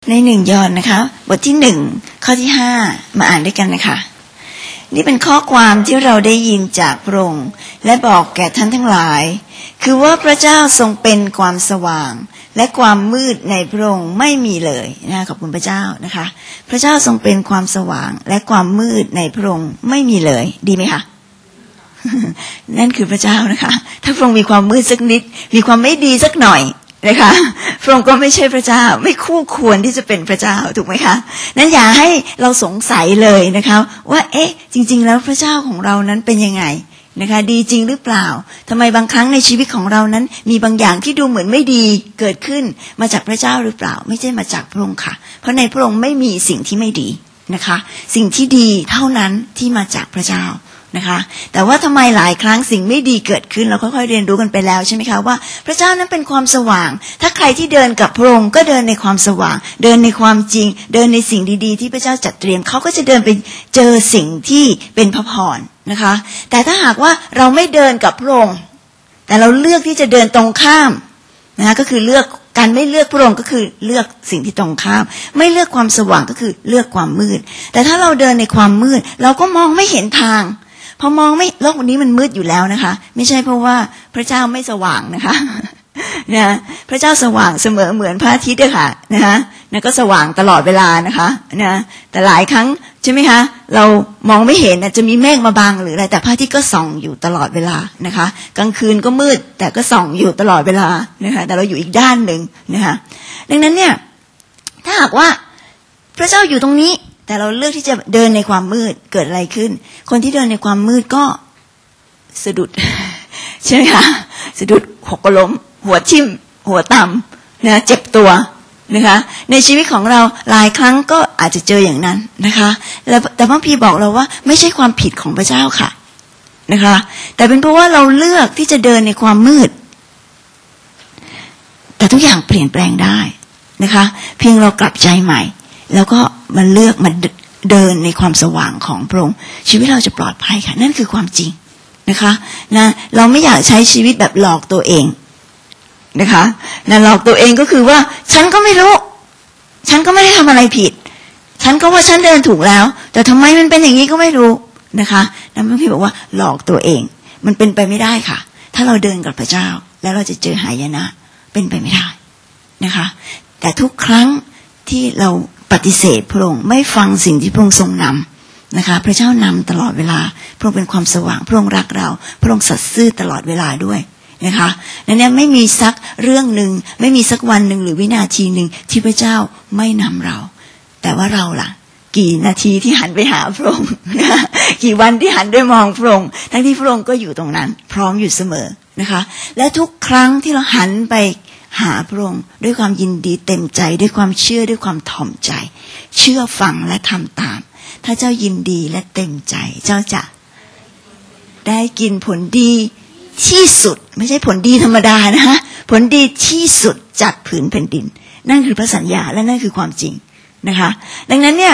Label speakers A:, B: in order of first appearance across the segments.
A: ใน1 ยอห์นนะคะบทที่1ข้อที่5มาอ่านด้วยกันนะคะนี่เป็นข้อความที่เราได้ยินจากพระองค์และบอกแก่ท่านทั้งหลายคือว่าพระเจ้าทรงเป็นความสว่างและความมืดในพระองค์ไม่มีเลยนะขอบคุณพระเจ้านะคะพระเจ้าทรงเป็นความสว่างและความมืดในพระองค์ไม่มีเลยดีไหมคะ นั่นคือพระเจ้านะคะถ้าพระองค์มีความมืดสักนิดมีความไม่ดีสักหน่อยนะคะพระองค์ก็ไม่ใช่พระเจ้าไม่คู่ควรที่จะเป็นพระเจ้าถูกไหมคะนั้นอย่าให้เราสงสัยเลยนะคะว่าเอ๊ะจริงๆแล้วพระเจ้าของเรานั้นเป็นยังไงนะคะดีจริงหรือเปล่าทำไมบางครั้งในชีวิตของเรานั้นมีบางอย่างที่ดูเหมือนไม่ดีเกิดขึ้นมาจากพระเจ้าหรือเปล่าไม่ใช่มาจากพระองค์ค่ะเพราะในพระองค์ไม่มีสิ่งที่ไม่ดีนะคะสิ่งที่ดีเท่านั้นที่มาจากพระเจ้านะคะแต่ว่าทำไมหลายครั้งสิ่งไม่ดีเกิดขึ้นเราค่อยๆเรียนรู้กันไปแล้วใช่ไหมคะว่าพระเจ้านั้นเป็นความสว่างถ้าใครที่เดินกับพระองค์ก็เดินในความสว่างเดินในความจริงเดินในสิ่งดีๆที่พระเจ้าจัดเตรียมเขาก็จะเดินไปเจอสิ่งที่เป็นพระพรนะคะแต่ถ้าหากว่าเราไม่เดินกับพระองค์แต่เราเลือกที่จะเดินตรงข้ามนะคะก็คือเลือกการไม่เลือกพระองค์ก็คือเลือกสิ่งที่ตรงข้ามไม่เลือกความสว่างก็คือเลือกความมืดแต่ถ้าเราเดินในความมืดเราก็มองไม่เห็นทางพอมองไม่โลกวันนี้มันมืดอยู่แล้วนะคะไม่ใช่เพราะว่าพระเจ้าไม่สว่างนะคะนะพระเจ้าสว่างเสมอเหมือนพระอาทิตย์ค่ะนะคะนะก็สว่างตลอดเวลานะคะนะแต่หลายครั้งใช่ไหมคะเรามองไม่เห็นจะมีเมฆมาบังหรืออะไรแต่พระอาทิตย์ก็ส่องอยู่ตลอดเวลานะคะกลางคืนก็มืดแต่ก็ส่องอยู่ตลอดเวลานะคะแต่เราอยู่อีกด้านหนึ่งนะคะดังนั้นเนี่ยถ้าหากว่าพระเจ้าอยู่ตรงนี้แต่เราเลือกที่จะเดินในความมืดเกิดอะไรขึ้นคนที่เดินในความมืดก็สะดุดใช่ไหมคะสะดุดหกล้มหัวทิ่มหัวต่ำนะเจ็บตัวนะคะในชีวิตของเราหลายครั้งก็อาจจะเจออย่างนั้นนะคะแต่พระพีบอกเราว่าไม่ใช่ความผิดของพระเจ้าค่ะนะคะแต่เป็นเพราะว่าเราเลือกที่จะเดินในความมืดแต่ทุกอย่างเปลี่ยนแปลงได้นะคะเพียงเรากลับใจใหม่แล้วก็มันเลือกมันเดินในความสว่างของพระองค์ชีวิตเราจะปลอดภัยค่ะนั่นคือความจริงนะคะนะเราไม่อยากใช้ชีวิตแบบหลอกตัวเองนะคะนะหลอกตัวเองก็คือว่าฉันก็ไม่รู้ฉันก็ไม่ได้ทำอะไรผิดฉันก็ว่าฉันเดินถูกแล้วแต่ทำไมมันเป็นอย่างนี้ก็ไม่รู้นะคะแล้วพี่บอกว่าหลอกตัวเองมันเป็นไปไม่ได้ค่ะถ้าเราเดินกับพระเจ้าแล้วเราจะเจอหายนะเป็นไปไม่ได้นะคะแต่ทุกครั้งที่เราปฏิเสธพระองค์ไม่ฟังสิ่งที่พระองค์ทรงนำนะคะพระเจ้านำตลอดเวลาพระองค์เป็นความสว่างพระองค์รักเราพระองค์สัตย์ซื่อตลอดเวลาด้วยนะคะนั่นเนี่ยไม่มีสักเรื่องหนึ่งไม่มีสักวันหนึ่งหรือวินาทีหนึ่งที่พระเจ้าไม่นำเราแต่ว่าเราล่ะกี่นาทีที่หันไปหาพระองค์กี่วันที่หันด้วยมองพระองค์ทั้งที่พระองค์ก็อยู่ตรงนั้นพร้อมอยู่เสมอนะคะและทุกครั้งที่เราหันไปหาพระองค์ด้วยความยินดีเต็มใจด้วยความเชื่อด้วยความถ่อมใจเชื่อฟังและทำตามถ้าเจ้ายินดีและเต็มใจเจ้าจะได้กินผลดีที่สุดไม่ใช่ผลดีธรรมดานะคะผลดีที่สุดจากผืนแผ่นดินนั่นคือพระสัญญาและนั่นคือความจริงนะคะดังนั้นเนี่ย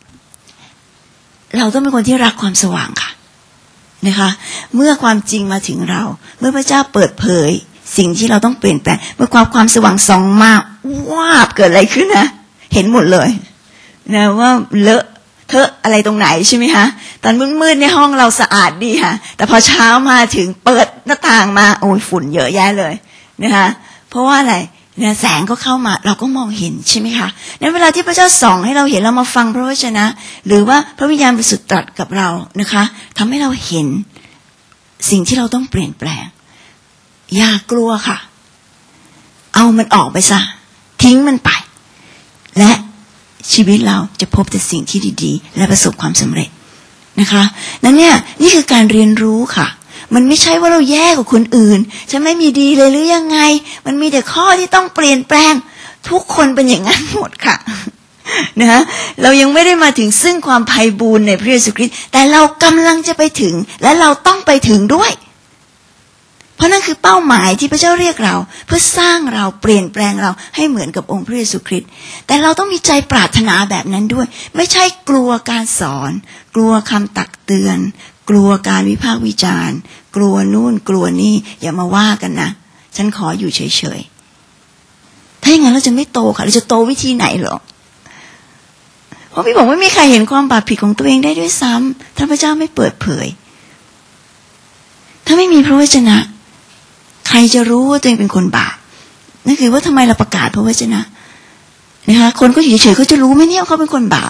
A: เราต้องเป็นคนที่รักความสว่างค่ะนะคะเมื่อความจริงมาถึงเราเมื่อพระเจ้าเปิดเผยสิ่งที่เราต้องเปลี่ยนแปลงเมื่อความสว่างส่องมาวาบเกิดอะไรขึ้นนะเห็นหมดเลยนะว่าเลอะเทอะอะไรตรงไหนใช่ไหมคะตอนมืดๆในห้องเราสะอาดดีค่ะแต่พอเช้ามาถึงเปิดหน้าต่างมาโอ้ยฝุ่นเยอะแยะเลยนะคะเพราะว่าอะไรเนี่ยแสงก็เข้ามาเราก็มองเห็นใช่ไหมคะในเวลาที่พระเจ้าส่องให้เราเห็นเรามาฟังพระวจนะหรือว่าพระวิญญาณบริสุทธิ์ตรัสกับเรานะคะทำให้เราเห็นสิ่งที่เราต้องเปลี่ยนแปลงอย่ากลัวค่ะเอามันออกไปซะทิ้งมันไปและชีวิตเราจะพบแต่สิ่งที่ดีๆและประสบความสำเร็จนะคะนั้นเนี่ยนี่คือการเรียนรู้ค่ะมันไม่ใช่ว่าเราแย่กว่าคนอื่นฉันไม่มีดีเลยหรือยังไงมันมีแต่ข้อที่ต้องเปลี่ยนแปลงทุกคนเป็นอย่างนั้นหมดค่ะนะเรายังไม่ได้มาถึงซึ่งความไพบูลย์ในพระเยซูคริสต์แต่เรากำลังจะไปถึงและเราต้องไปถึงด้วยเพราะนั่นคือเป้าหมายที่พระเจ้าเรียกเราเพื่อสร้างเราเปลี่ยนแปลงเราให้เหมือนกับองค์พระเยซูคริสต์แต่เราต้องมีใจปรารถนาแบบนั้นด้วยไม่ใช่กลัวการสอนกลัวคำตักเตือนกลัวการวิพากษ์วิจารณ์กลัวนู่นกลัวนี่อย่ามาว่ากันนะฉันขออยู่เฉยๆถ้าอย่างนั้นเราจะไม่โตค่ะเราจะโตวิธีไหนหรอเพราะพี่บอกไม่มีใครเห็นความบาปผิดของตัวเองได้ด้วยซ้ำถ้าพระเจ้าไม่เปิดเผยถ้าไม่มีพระวจนะใครจะรู้ว่าตัวเองเป็นคนบาปนั่นคือว่าทำไมเราประกาศพระวจนะนะคะคนก็อยู่เฉยๆเขาจะรู้ไหมเนี่ยเขาเป็นคนบาป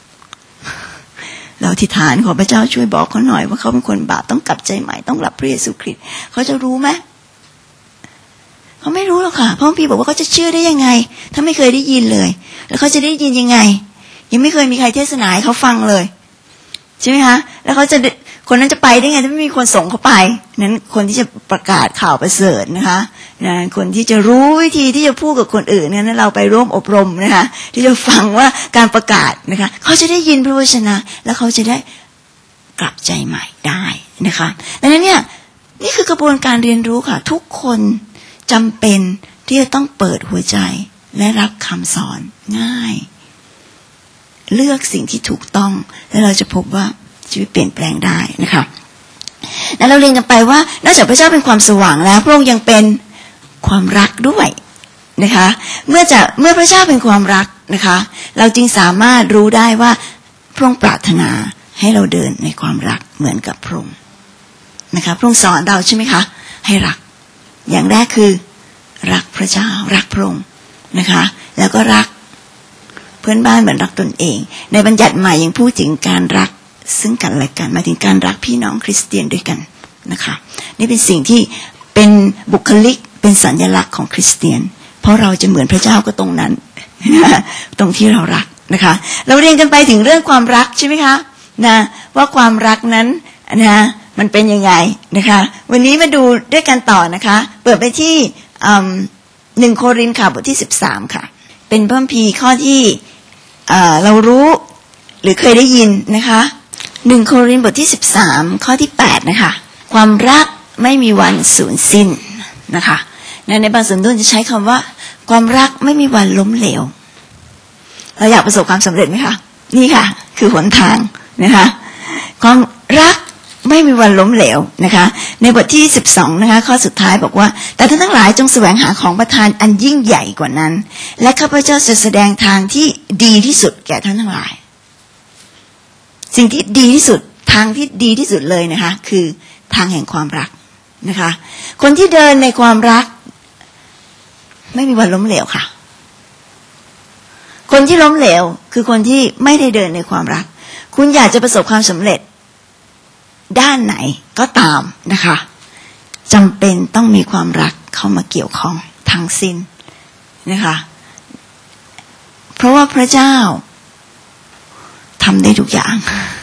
A: เราอธิษฐานขอพระเจ้าช่วยบอกเขาหน่อยว่าเขาเป็นคนบาปต้องกลับใจใหม่ต้องรับพระเยซูคริสต์เขาจะรู้ไหมเขาไม่รู้หรอกค่ะเพราะพี่บอกว่าเขาจะเชื่อได้ยังไงถ้าไม่เคยได้ยินเลยแล้วเขาจะได้ยินยังไงยังไม่เคยมีใครเทศนาให้เขาฟังเลยใช่ไหมคะแล้วเขาจะคนนั้นจะไปได้ไงถ้าไม่มีคนส่งเขาไปนั้นคนที่จะประกาศข่าวประเสริฐนะคะนะคนที่จะรู้วิธีที่จะพูดกับคนอื่นนั้นเราไปร่วมอบรมนะคะที่จะฟังว่าการประกาศนะคะเขาจะได้ยินพระวจนะแล้วเขาจะได้กลับใจใหม่ได้นะคะดังนั้นเนี่ยนี่คือกระบวนการเรียนรู้ค่ะทุกคนจำเป็นที่จะต้องเปิดหัวใจและรับคำสอนง่ายเลือกสิ่งที่ถูกต้องแล้วเราจะพบว่าชีวิตเปลี่ยนแปลงได้นะคะแล้วเราเรียนกันไปว่านอกจากพระเจ้าเป็นความสว่างแล้วพระองค์ยังเป็นความรักด้วยนะคะเมื่อพระเจ้าเป็นความรักนะคะเราจึงสามารถรู้ได้ว่าพระองค์ปรารถนาให้เราเดินในความรักเหมือนกับพระองค์นะคะพระองค์สอนเราใช่ไหมคะให้รักอย่างแรกคือรักพระเจ้ารักพระองค์นะคะแล้วก็รักเพื่อนบ้านเหมือนรักตนเองในบัญญัติใหม่ยังพูดถึงการรักซึ่งกันและกันหมายถึงการรักพี่น้องคริสเตียนด้วยกันนะคะนี่เป็นสิ่งที่เป็นบุคลิกเป็นสัญลักษณ์ของคริสเตียนเพราะเราจะเหมือนพระเจ้าก็ตรงนั้น ตรงที่เรารักนะคะเราเรียนกันไปถึงเรื่องความรักใช่ไหมคะนะว่าความรักนั้นนะมันเป็นยังไงนะคะวันนี้มาดูด้วยกันต่อนะคะเปิดไปที่1 โครินธ์ค่ะบทที่13ค่ะเป็นพระคัมภีร์ข้อที่เรารู้หรือเคยได้ยินนะคะ1 โครินธ์บทที่13ข้อที่8นะคะความรักไม่มีวันสูญสิ้นนะคะในบางสำนวนจะใช้คำว่าความรักไม่มีวันล้มเหลวเราอยากประสบความสำเร็จไหมคะนี่ค่ะคือหนทางนะคะความรักไม่มีวันล้มเหลวนะคะในบทที่12นะคะข้อสุดท้ายบอกว่าแต่ท่านทั้งหลายจงแสวงหาของประทานอันยิ่งใหญ่กว่านั้นและข้าพเจ้าจะแสดงทางที่ดีที่สุดแก่ท่านทั้งหลายสิ่งที่ดีที่สุดทางที่ดีที่สุดเลยนะคะคือทางแห่งความรักนะคะคนที่เดินในความรักไม่มีวันล้มเหลวค่ะคนที่ล้มเหลวคือคนที่ไม่ได้เดินในความรักคุณอยากจะประสบความสำเร็จด้านไหนก็ตามนะคะจำเป็นต้องมีความรักเข้ามาเกี่ยวข้องทั้งสิ้นนะคะเพราะว่าพระเจ้าทำได้ทุกอย่าง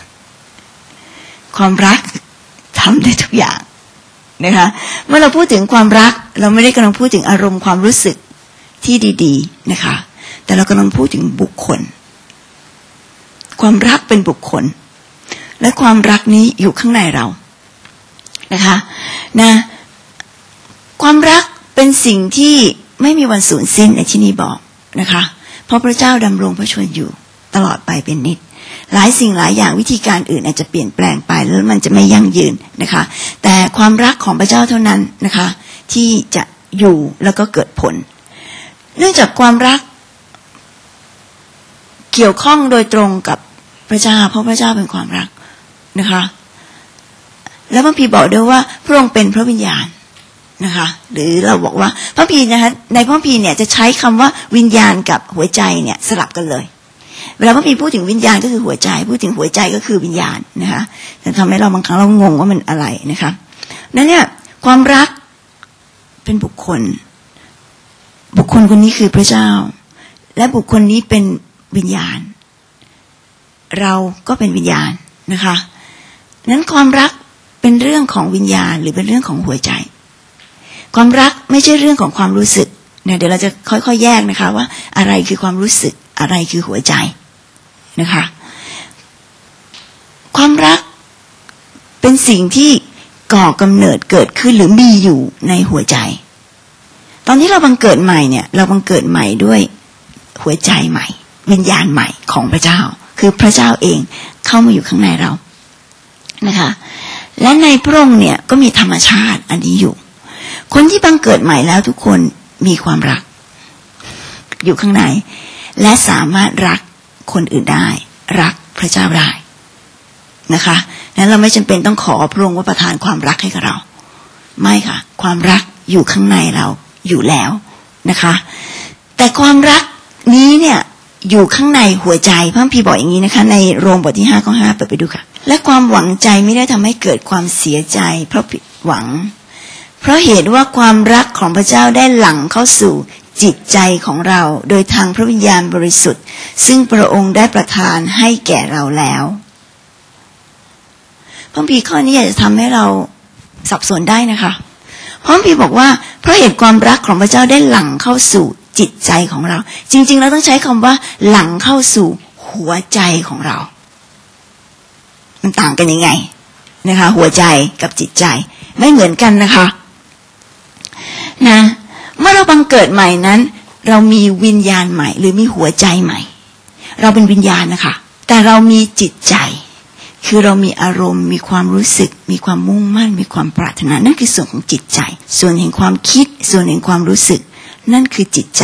A: ความรักทำได้ทุกอย่างนะคะเมื่อเราพูดถึงความรักเราไม่ได้กำลังพูดถึงอารมณ์ความรู้สึกที่ดีๆนะคะแต่เรากำลังพูดถึงบุคคลความรักเป็นบุคคลและความรักนี้อยู่ข้างในเรานะคะนะความรักเป็นสิ่งที่ไม่มีวันสูญสิ้นในที่นี้บอกนะคะเพราะพระเจ้าดำรงพระชนอยู่ตลอดไปเป็นนิจหลายสิ่งหลายอย่างวิธีการอื่นอาจจะเปลี่ยนแปลงไปแล้วมันจะไม่ยั่งยืนนะคะแต่ความรักของพระเจ้าเท่านั้นนะคะที่จะอยู่แล้วก็เกิดผลเนื่องจากความรักเกี่ยวข้องโดยตรงกับพระเจ้าเพราะพระเจ้าเป็นความรักนะคะแล้วพระพีบอกด้วยว่าพระองค์เป็นพระวิญญาณนะคะหรือเราบอกว่าพระพีนะคะในพระพีเนี่ยจะใช้คำว่าวิญญาณกับหัวใจเนี่ยสลับกันเลยเวลาพระพีพูดถึงวิญญาณก็คือหัวใจพูดถึงหัวใจก็คือวิญญาณนะคะแต่ทำให้เราบางครั้งเรางงว่ามันอะไรนะคะนั่นเนี่ยความรักเป็นบุคคลคนนี้คือพระเจ้าและบุคคลนี้เป็นวิญญาณเราก็เป็นวิญญาณนะคะนั้นความรักเป็นเรื่องของวิญญาณหรือเป็นเรื่องของหัวใจความรักไม่ใช่เรื่องของความรู้สึกเนี่ยเดี๋ยวเราจะค่อยๆแยกนะคะว่าอะไรคือความรู้สึกอะไรคือหัวใจนะคะความรักเป็นสิ่งที่ก่อกำเนิดเกิดขึ้นหรือมีอยู่ในหัวใจตอนที่เราบังเกิดใหม่เนี่ยเราบังเกิดใหม่ด้วยหัวใจใหม่วิญญาณใหม่ของพระเจ้าคือพระเจ้าเองเข้ามาอยู่ข้างในเรานะคะและในพระองค์เนี่ยก็มีธรรมชาติอันนี้อยู่คนที่บังเกิดใหม่แล้วทุกคนมีความรักอยู่ข้างในและสามารถรักคนอื่นได้รักพระเจ้าได้นะคะนั้นเราไม่จำเป็นต้องขอพระองค์ว่าประทานความรักให้กับเราไม่ค่ะความรักอยู่ข้างในเราอยู่แล้วนะคะแต่ความรักนี้เนี่ยอยู่ข้างในหัวใจพระคัมภีร์บอกอย่างนี้นะคะในโรมบทที่5ข้อ5เปิดไปดูค่ะและความหวังใจไม่ได้ทำให้เกิดความเสียใจเพราะผิดหวังเพราะเหตุว่าความรักของพระเจ้าได้หลั่งเข้าสู่จิตใจของเราโดยทางพระวิญญาณบริสุทธิ์ซึ่งพระองค์ได้ประทานให้แก่เราแล้วพระคัมภีร์ข้อนี้อาจจะทำให้เราสับสนได้นะคะพระคัมภีร์บอกว่าเพราะเหตุความรักของพระเจ้าได้หลั่งเข้าสู่จิตใจของเราจริงๆเราต้องใช้คำว่าหลั่งเข้าสู่หัวใจของเรามันต่างกันยังไงนะคะหัวใจกับจิตใจไม่เหมือนกันนะคะนะเมื่อเราบังเกิดใหม่นั้นเรามีวิญญาณใหม่หรือมีหัวใจใหม่เราเป็นวิญญาณนะคะแต่เรามีจิตใจคือเรามีอารมณ์มีความรู้สึกมีความมุ่งมั่นมีความปรารถนานั่นคือส่วนของจิตใจส่วนแห่งความคิดส่วนแห่งความรู้สึกนั่นคือจิตใจ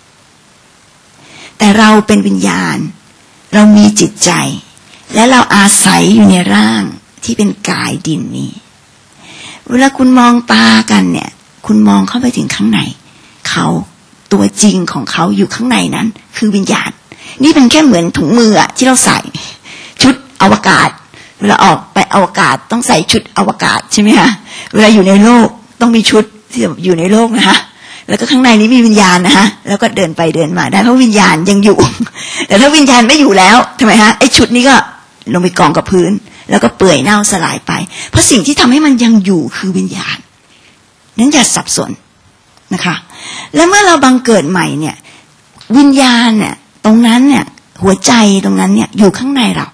A: แต่เราเป็นวิญญาณเรามีจิตใจและเราอาศัยอยู่ในร่างที่เป็นกายดินนี้เวลาคุณมองตากันเนี่ยคุณมองเข้าไปถึงข้างในเขาตัวจริงของเขาอยู่ข้างในนั้นคือวิญญาณนี่เป็นแค่เหมือนถุงมือที่เราใส่ชุดอวกาศเวลาออกไปอวกาศต้องใส่ชุดอวกาศใช่ไหมคะเวลาอยู่ในโลกต้องมีชุดที่อยู่ในโลกนะคะแล้วก็ข้างในนี้มีวิญญาณนะคะแล้วก็เดินไปเดินมาได้เพราะวิญญาณยังอยู่แต่ถ้าวิญญาณไม่อยู่แล้วทำไมฮะไอ้ชุดนี้ก็ลงไปกองกับพื้นแล้วก็เปื่อยเน่าสลายไปเพราะสิ่งที่ทำให้มันยังอยู่คือวิญญาณนั้นอย่าสับสนนะคะแล้วเมื่อเราบังเกิดใหม่เนี่ยวิญญาณเนี่ยตรงนั้นเนี่ยหัวใจตรงนั้นเนี่ยอยู่ข้างในเรา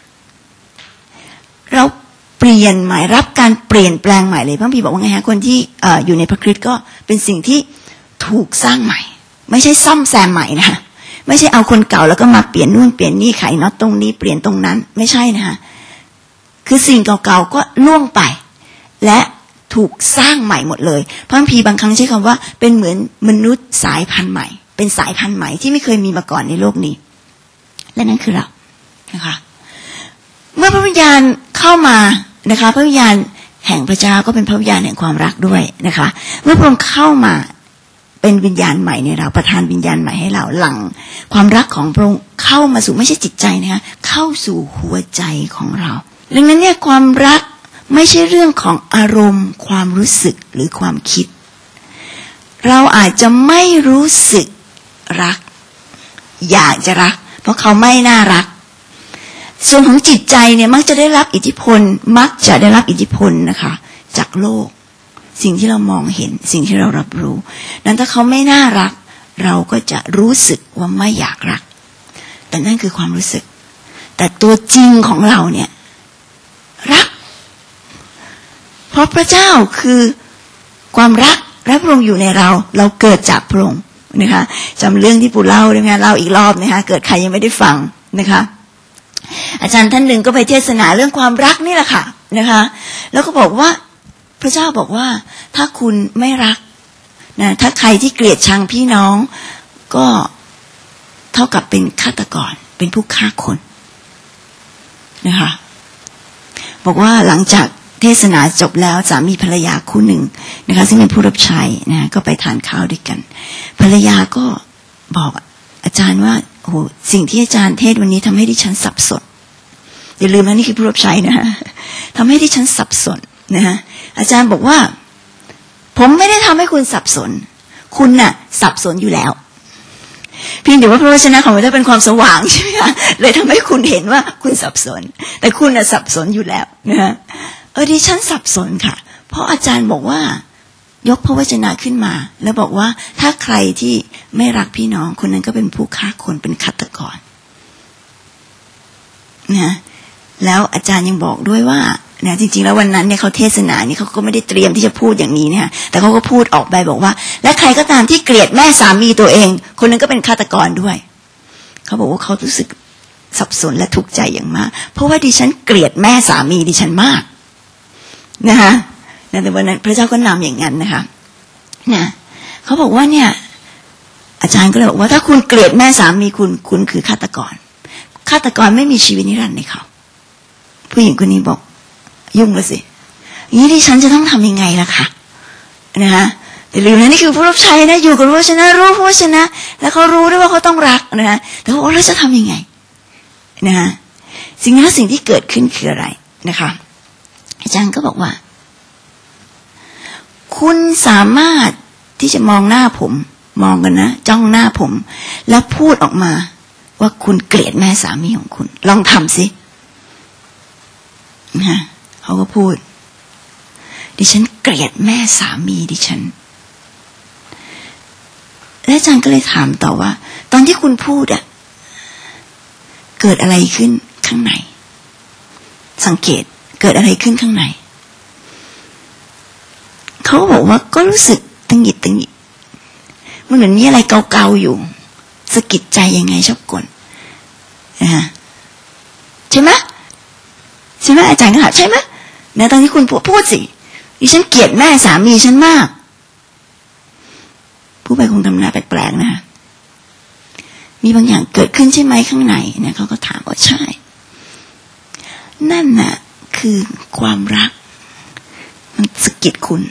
A: เปลี่ยนใหม่รับการเปลี่ยนแปลงใหม่เลยพระพี่บอกว่าไงฮะคนที่อยู่ในพระคริสต์ก็เป็นสิ่งที่ถูกสร้างใหม่ไม่ใช่ซ่อมแซมใหม่นะคะไม่ใช่เอาคนเก่าแล้วก็มาเปลี่ยนนู่นเปลี่ยนนี่ไขน็อตตรงนี้เปลี่ยนตรงนั้นไม่ใช่นะคะคือสิ่งเก่าๆก็ล่วงไปและถูกสร้างใหม่หมดเลยพระคัมภีร์บางครั้งใช้คำว่าเป็นเหมือนมนุษย์สายพันธุ์ใหม่เป็นสายพันธุ์ใหม่ที่ไม่เคยมีมาก่อนในโลกนี้และนั่นคือเรานะคะเมื่อพระวิญญาณเข้ามานะคะพระวิญญาณแห่งพระเจ้าก็เป็นพระวิญญาณแห่งความรักด้วยนะคะเมื่อพระองค์เข้ามาเป็นวิญญาณใหม่ในเราประทานวิญญาณใหม่ให้เราหลั่งความรักของพระองค์เข้ามาสู่ไม่ใช่จิตใจนะคะเข้าสู่หัวใจของเราดังนั้นเนี่ยความรักไม่ใช่เรื่องของอารมณ์ความรู้สึกหรือความคิดเราอาจจะไม่รู้สึกรักอยากจะรักเพราะเขาไม่น่ารักส่วนของจิตใจเนี่ยมักจะได้รับอิทธิพลนะคะจากโลกสิ่งที่เรามองเห็นสิ่งที่เรารับรู้นั้นถ้าเขาไม่น่ารักเราก็จะรู้สึกว่าไม่อยากรักแต่นั่นคือความรู้สึกแต่ตัวจริงของเราเนี่ยรักเพราะพระเจ้าคือความรักและพระองค์อยู่ในเราเกิดจากพระองค์นะคะจำเรื่องที่ปู่เล่าได้ไหมเล่าอีกรอบนะคะเกิดใครยังไม่ได้ฟังนะคะอาจารย์ท่านหนึ่งก็ไปเทศนาเรื่องความรักนี่แหละค่ะนะคะแล้วก็บอกว่าพระเจ้าบอกว่าถ้าคุณไม่รักนะถ้าใครที่เกลียดชังพี่น้องก็เท่ากับเป็นฆาตกรเป็นผู้ฆ่าคนนะคะบอกว่าหลังจากเทศนาจบแล้วสามีภรรยาคู่หนึ่งนะคะซึ่งเป็นผู้รับใช้นะก็ไปทานข้าวด้วยกันภรรยาก็บอกอาจารย์ว่าโอ้สิ่งที่อาจารย์เทศวันนี้ทำให้ดิฉันสับสนอย่าลืมนะนี่คือผู้รับใช้นะฮะทำให้ดิฉันสับสนนะฮะอาจารย์บอกว่าผมไม่ได้ทำให้คุณสับสนคุณน่ะสับสนอยู่แล้วเพียงแต่ว่าพระวจนะของพระเจ้าเป็นความสว่างใช่ไหมคะเลยทำให้คุณเห็นว่าคุณสับสนแต่คุณน่ะสับสนอยู่แล้วนะฮะดิฉันสับสนค่ะเพราะอาจารย์บอกว่ายกพระวจนะขึ้นมาแล้วบอกว่าถ้าใครที่ไม่รักพี่น้องคนนั้นก็เป็นผู้ฆ่าคนเป็นฆาตกรนะแล้วอาจารย์ยังบอกด้วยว่านะจริงๆแล้ววันนั้นเนี่ยเขาเทศนานี่เขาก็ไม่ได้เตรียมที่จะพูดอย่างนี้เนี่ยแต่เขาก็พูดออกไปบอกว่าและใครก็ตามที่เกลียดแม่สามีตัวเองคนนั้นก็เป็นฆาตกรด้วยเขาบอกว่าเขารู้สึกสับสนและทุกข์ใจอย่างมากเพราะว่าดิฉันเกลียดแม่สามีดิฉันมากนะคะแต่วันนั้นพระเจ้าก็นำอย่างนั้นนะคะนะเขาบอกว่าเนี่ยอาจารย์ก็เลยบอกว่าถ้าคุณเกลียดแม่สามีคุณคือฆาตกรฆาตกรไม่มีชีวิตนิรันดร์ในเขาผู้หญิงคนนี้บอกยุ่งแล้วสินี้ดิฉันจะต้องทำยังไงล่ะคะนะฮะแต่ลืมนะนี่คือผู้รับใช้นะอยู่กับพระวจนะรู้พระวจนะแล้วเขารู้ด้วยว่าเขาต้องรักนะฮะแต่ว่าเราจะทำยังไงนะฮะสิ่งที่เกิดขึ้นคืออะไรนะคะอาจารย์ก็บอกว่าคุณสามารถที่จะมองหน้าผมมองกันนะจ้องหน้าผมแล้วพูดออกมาว่าคุณเกลียดแม่สามีของคุณลองทำสินะเขาก็พูดดิฉันเกลียดแม่สามีดิฉันและอาจารย์ก็เลยถามต่อว่าตอนที่คุณพูดเกิดอะไรขึ้นข้างในสังเกตเกิดอะไรขึ้นข้างในเขาบอกว่าก็รู้สึกตึงหงิดมันเหมือนมีอะไรเกาๆอยู่สะกิดใจยังไงชอบกลใช่ไหมอาจารย์ก็ถามใช่ไหมนะตอนที่คุณพูดสิดิฉันเกลียดแม่สามีฉันมากผู้ไปคงทำหน้าแปลกๆนะมีบางอย่างเกิดขึ้นใช่ไหมข้างในเนี่ยเขาก็ถามว่าใช่นั่นน่ะคือความรักมันสะกิดคุณ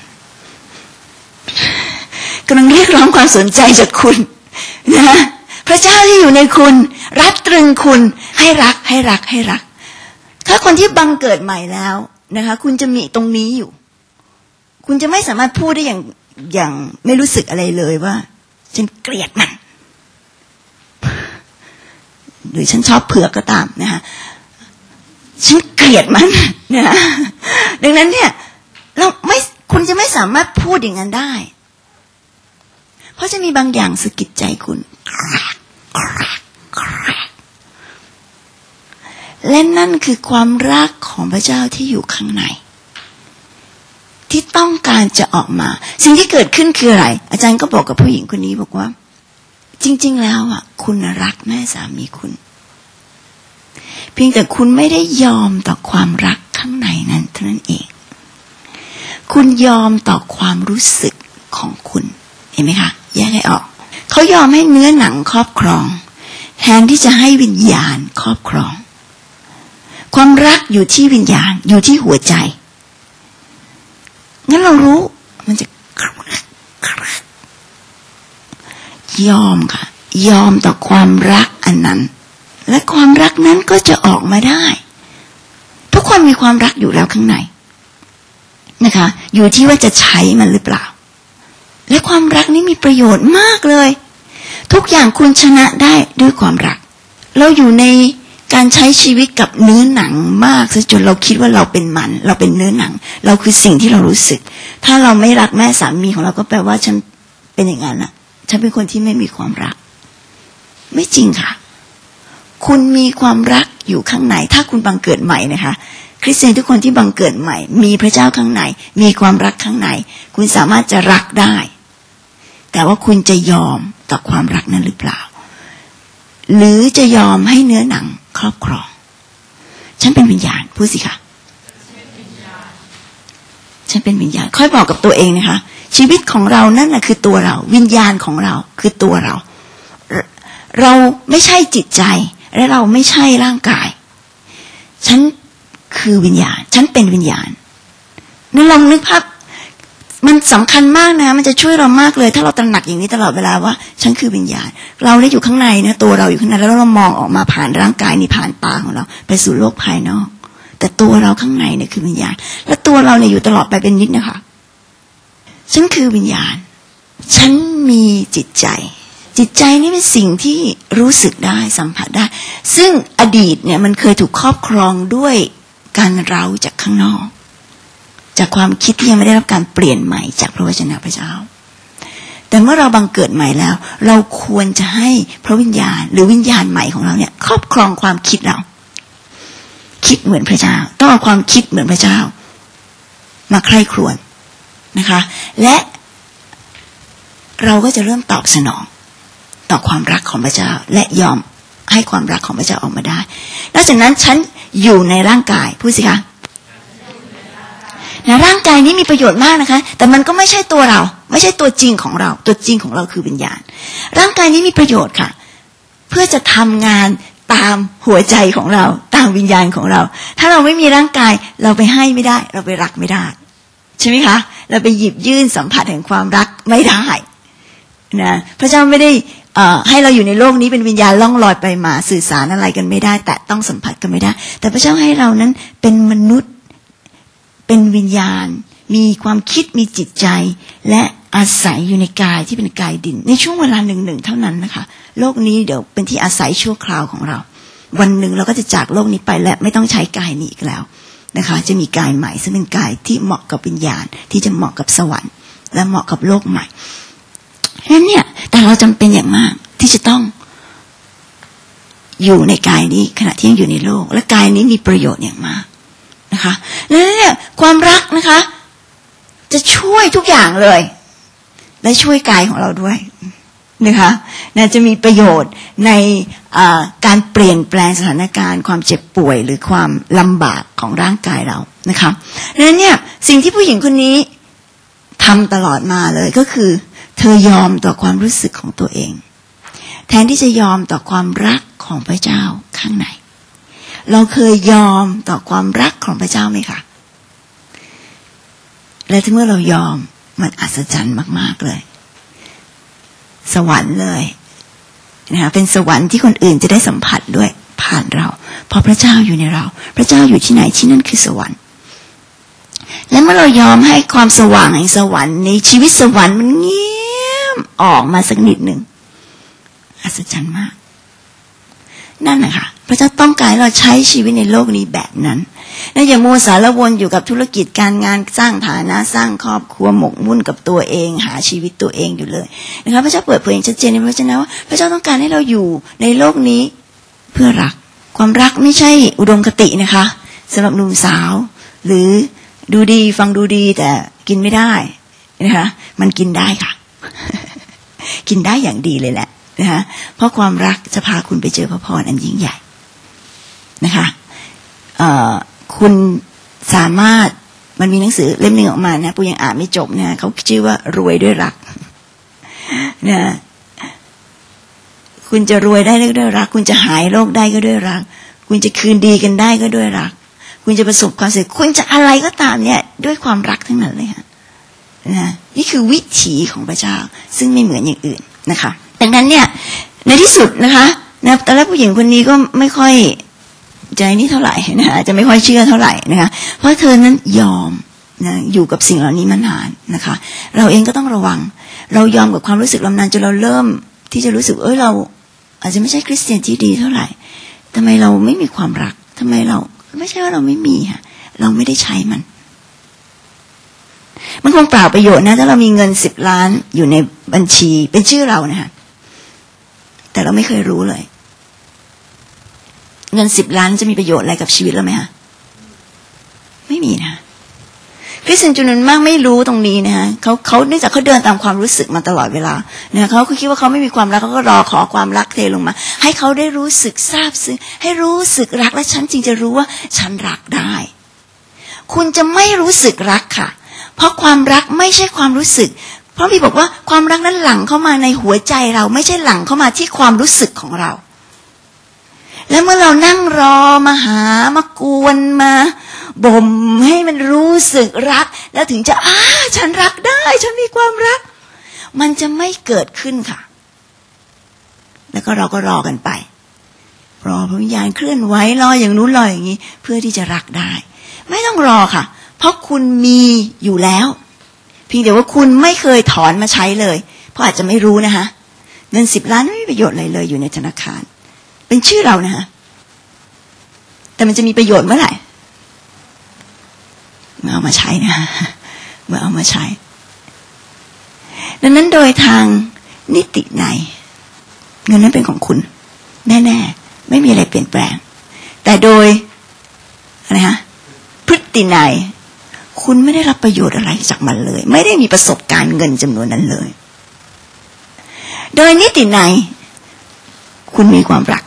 A: กำลังเรียกร้องความสนใจจากคุณนะพระเจ้าที่อยู่ในคุณรัดตรึงคุณให้รักถ้าคนที่บังเกิดใหม่แล้วนะคะคุณจะมีตรงนี้อยู่คุณจะไม่สามารถพูดได้อย่างไม่รู้สึกอะไรเลยว่าฉันเกลียดมันหรือฉันชอบเผือกก็ตามนะคะฉันเกลียดมันนะดังนั้นเนี่ยคุณจะไม่สามารถพูดอย่างนั้นได้เพราะจะมีบางอย่างสะกิดใจคุณและนั่นคือความรักของพระเจ้าที่อยู่ข้างในที่ต้องการจะออกมาสิ่งที่เกิดขึ้นคืออะไรอาจารย์ก็บอกกับผู้หญิงคนนี้บอกว่าจริงๆแล้วคุณรักแม่สามีคุณเพียงแต่คุณไม่ได้ยอมต่อความรักข้างในนั้นเท่านั้นเองคุณยอมต่อความรู้สึกของคุณเห็นไหมคะแยกให้ออกเขายอมให้เนื้อหนังครอบครองแทนที่จะให้วิญญาณครอบครองความรักอยู่ที่วิญญาณอยู่ที่หัวใจงั้นเรารู้มันจะยอมค่ะยอมต่อความรักอันนั้นและความรักนั้นก็จะออกมาได้ทุกคนมีความรักอยู่แล้วข้างในนะคะอยู่ที่ว่าจะใช้มันหรือเปล่าและความรักนี้มีประโยชน์มากเลยทุกอย่างคุณชนะได้ด้วยความรักเราอยู่ในการใช้ชีวิตกับเนื้อหนังมากซะจนเราคิดว่าเราเป็นมันเราเป็นเนื้อหนังเราคือสิ่งที่เรารู้สึกถ้าเราไม่รักแม่สามีของเราก็แปลว่าฉันเป็นอย่างนั้นฉันเป็นคนที่ไม่มีความรักไม่จริงค่ะคุณมีความรักอยู่ข้างในถ้าคุณบังเกิดใหม่นะคะคริสเตียนทุกคนที่บังเกิดใหม่มีพระเจ้าข้างในมีความรักข้างในคุณสามารถจะรักได้แต่ว่าคุณจะยอมต่อความรักนั้นหรือเปล่าหรือจะยอมให้เนื้อหนังครอบครองฉันเป็นวิญญาณพูดสิคะฉันเป็นวิญญาณค่อยบอกกับตัวเองนะคะชีวิตของเรานั่นแหละคือตัวเราวิญญาณของเราคือตัวเราไม่ใช่จิตใจและเราไม่ใช่ร่างกายฉันคือวิญญาณฉันเป็นวิญญาณนั่นลองนึกภาพมันสำคัญมากนะมันจะช่วยเรามากเลยถ้าเราตระหนักอย่างนี้ตลอดเวลาว่าฉันคือวิญญาณเราได้อยู่ข้างในนะตัวเราอยู่ข้างในแล้วเรามองออกมาผ่านร่างกายนี่ผ่านตาของเราไปสู่โลกภายนอกแต่ตัวเราข้างในเนี่ยคือวิญญาณและตัวเราเนี่ยอยู่ตลอดไปเป็นนิจนะคะฉันคือวิญญาณฉันมีจิตใจนี่เป็นสิ่งที่รู้สึกได้สัมผัสได้ซึ่งอดีตเนี่ยมันเคยถูกครอบครองด้วยการเร้าจากข้างนอกจากความคิดที่ยังไม่ได้รับการเปลี่ยนใหม่จากพระวจนะพระเจ้าแต่เมื่อเราบังเกิดใหม่แล้วเราควรจะให้พระวิญญาณหรือวิญญาณใหม่ของเราเนี่ยครอบครองความคิดเราคิดเหมือนพระเจ้าต้องเอาความคิดเหมือนพระเจ้ามาใคร่ครวญนะคะและเราก็จะเริ่มตอบสนองต่อความรักของพระเจ้าและยอมให้ความรักของพระเจ้าออกมาได้นอกจากนั้นฉันอยู่ในร่างกายพูดสิคะนะร่างกายนี้มีประโยชน์มากนะคะแต่มันก็ไม่ใช่ตัวเราไม่ใช่ตัวจริงของเราตัวจริงของเราคือวิญญาณร่างกายนี้มีประโยชน์ค่ะเพื่อจะทำงานตามหัวใจของเราตามวิญญาณของเราถ้าเราไม่มีร่างกายเราไปให้ไม่ได้เราไปรักไม่ได้ใช่ไหมคะเราไปหยิบยื่นสัมผัสแห่งความรักไม่ได้นะพระเจ้าไม่ได้ให้เราอยู่ในโลกนี้เป็นวิญญาณล่องลอยไปมาสื่อสารอะไรกันไม่ได้แต่ต้องสัมผัสกันไม่ได้แต่พระเจ้าให้เรานั้นเป็นมนุษย์เป็นวิญญาณมีความคิดมีจิตใจและอาศัยอยู่ในกายที่เป็นกายดินในช่วงเวลาหนึ่งเท่านั้นนะคะโลกนี้เดี๋ยวเป็นที่อาศัยชั่วคราวของเราวันหนึ่งเราก็จะจากโลกนี้ไปและไม่ต้องใช้กายนี้อีกแล้วนะคะจะมีกายใหม่ซึ่งเป็นกายที่เหมาะกับวิญญาณที่จะเหมาะกับสวรรค์และเหมาะกับโลกใหม่ฉะนั้นเนี่ยแต่เราจำเป็นอย่างมากที่จะต้องอยู่ในกายนี้ขณะที่ยังอยู่ในโลกและกายนี้มีประโยชน์อย่างมากนะคะแล้วเนี่ยความรักนะคะจะช่วยทุกอย่างเลยและช่วยกายของเราด้วยนะคะจะมีประโยชน์ในการเปลี่ยนแปลงสถานการณ์ความเจ็บป่วยหรือความลำบากของร่างกายเรานะคะดังนั้นเนี่ยสิ่งที่ผู้หญิงคนนี้ทำตลอดมาเลยก็คือเธอยอมต่อความรู้สึกของตัวเองแทนที่จะยอมต่อความรักของพระเจ้าข้างในเราเคยยอมต่อความรักของพระเจ้าไหมคะและเมื่อเรายอมมันอัศจรรย์มากๆเลยสวรรค์เลยนะคะเป็นสวรรค์ที่คนอื่นจะได้สัมผัสด้วยผ่านเราเพราะพระเจ้าอยู่ในเราพระเจ้าอยู่ที่ไหนที่นั่นคือสวรรค์และเมื่อเรายอมให้ความสว่างแห่งสวรรค์ในชีวิตสวรรค์มันเงียบออกมาสักนิดหนึ่งอัศจรรย์มากนั่นนะคะพระเจ้าต้องการเราใช้ชีวิตในโลกนี้แบบนั้นและอย่ามัวสารวนอยู่กับธุรกิจการงานสร้างฐานะสร้างครอบครัวหมกมุ่นกับตัวเองหาชีวิตตัวเองอยู่เลยนะคะพระเจ้าเปิดเผยอย่างชัดเจนในพระวจนะว่าพระเจ้าต้องการให้เราอยู่ในโลกนี้เพื่อรักความรักไม่ใช่อุดมคตินะคะสำหรับหนุ่มสาวหรือดูดีฟังดูดีแต่กินไม่ได้นะคะมันกินได้ค่ะ กินได้อย่างดีเลยแหละนะคะเพราะความรักจะพาคุณไปเจอพระพรอันยิ่งใหญ่นะคะคุณสามารถมันมีหนังสือเล่มนึงออกมานะปูยังอ่านไม่จบนะเขาชื่อว่ารวยด้วยรักนะคุณจะรวยได้ก็ด้วยรักคุณจะหายโรคได้ก็ด้วยรักคุณจะคืนดีกันได้ก็ด้วยรักคุณจะประสบความสำเร็จคุณจะอะไรก็ตามเนี่ยด้วยความรักทั้งนั้นเลยค่ะนะนี่คือวิถีของพระเจ้าซึ่งไม่เหมือนอย่างอื่นนะคะดังนั้นเนี่ยในที่สุดนะคะนะตอนแรกผู้หญิงคนนี้ก็ไม่ค่อยใจนี่เท่าไหร่นะคะจะไม่ค่อยเชื่อเท่าไหร่นะคะเพราะเธอนั้นยอมนะอยู่กับสิ่งเหล่านี้มานานนะคะเราเองก็ต้องระวังเรายอมกับความรู้สึกลำนานจนเราเริ่มที่จะรู้สึกเราอาจจะไม่ใช่คริสเตียนที่ดีเท่าไหร่ทำไมเราไม่มีความรักทำไมเราไม่ใช่ว่าเราไม่มีค่ะเราไม่ได้ใช้มันคงเปล่าประโยชน์นะถ้าเรามีเงิน10 ล้านอยู่ในบัญชีเป็นชื่อเรานะคะแต่เราไม่เคยรู้เลยเงิน10 ล้านจะมีประโยชน์อะไรกับชีวิตเราไหมคะไม่มีนะคริสเตียนจำนวนมากไม่รู้ตรงนี้นะฮะเขาเนื่องจากเขาเดินตามความรู้สึกมาตลอดเวลาเนี่ยเขาคิดว่าเขาไม่มีความรักเขาก็รอขอความรักเทลงมาให้เขาได้รู้สึกซาบซึ้งให้รู้สึกรักและฉันจึงจะรู้ว่าฉันรักได้คุณจะไม่รู้สึกรักค่ะเพราะความรักไม่ใช่ความรู้สึกเพราะพี่บอกว่าความรักนั้นหลั่งเข้ามาในหัวใจเราไม่ใช่หลั่งเข้ามาที่ความรู้สึกของเราแล้วเมื่อเรานั่งรอมาหามากวนมาบ่มให้มันรู้สึกรักแล้วถึงจะฉันรักได้ฉันมีความรักมันจะไม่เกิดขึ้นค่ะแล้วก็เราก็รอกันไปรอพระวิญญาณเคลื่อนไหวรออย่างนู้นรออย่างนี้เพื่อที่จะรักได้ไม่ต้องรอค่ะเพราะคุณมีอยู่แล้วเพียงแต่ว่าคุณไม่เคยถอนมาใช้เลยเพราะอาจจะไม่รู้นะคะเงิน10 ล้านไม่มีประโยชน์อะไรเลยอยู่ในธนาคารเป็นชื่อเรานะคะแต่มันจะมีประโยชน์เมื่อไหร่เมื่อเอามาใช้นะเมื่อเอามาใช้ดังนั้นโดยทางนิติในเงินนั้นเป็นของคุณแน่ๆไม่มีอะไรเปลี่ยนแปลงแต่โดยอะไรฮะพฤตินัยคุณไม่ได้รับประโยชน์อะไรจากมันเลยไม่ได้มีประสบการณ์เงินจำนวนนั้นเลยโดยนิตินัยคุณมีความรัก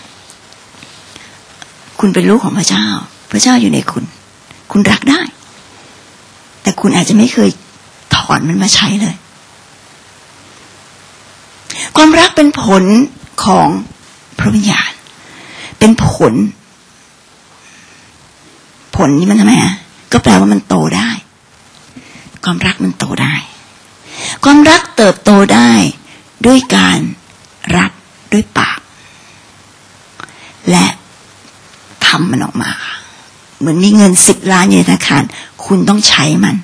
A: คุณเป็นลูกของพระเจ้าพระเจ้าอยู่ในคุณรักได้แต่คุณอาจจะไม่เคยถอนมันมาใช้เลยความรักเป็นผลของพระวิญญาณลนี่มันทำไมก็แปลว่ามันโตได้ความรักมันโตได้ความรักเติบโตได้ด้วยการรับด้วยปากและทำมันออกมาเหมือนมีเงิน10 ล้านอยู่ในธนาคารคุณต้องใช้มัน